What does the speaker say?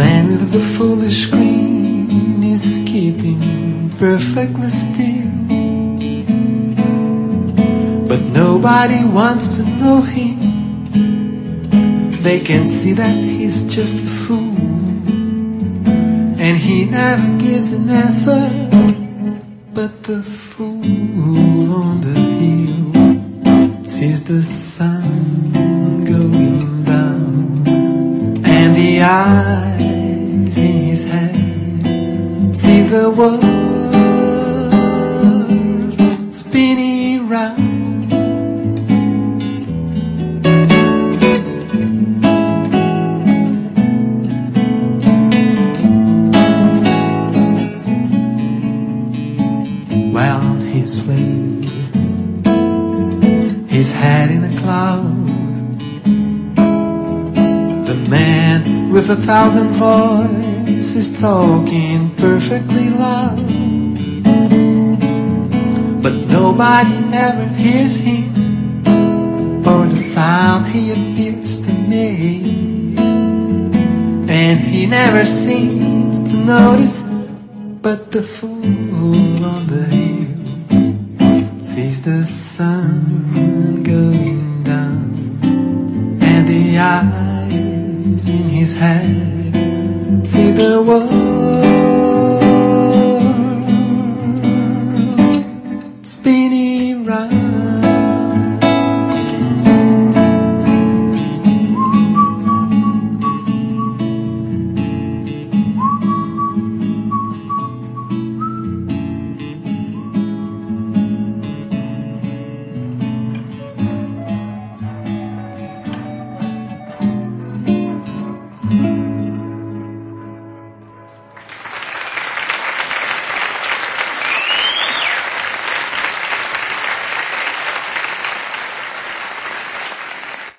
man with the foolish grin is keeping perfectly still, but nobody wants to know him. They can see that he's just a fool, and he never gives an answer. But the fool on the hill sees the sun going down, and the eyes in his head see the world spinning round. Well, on his way, his head in a cloud, the man with 1,000 voices talking perfectly loud, but nobody ever hears him or the sound he appears to make, and he never seems to notice. But the fool on the hill sees the sun going down, and the eyes in his head see the world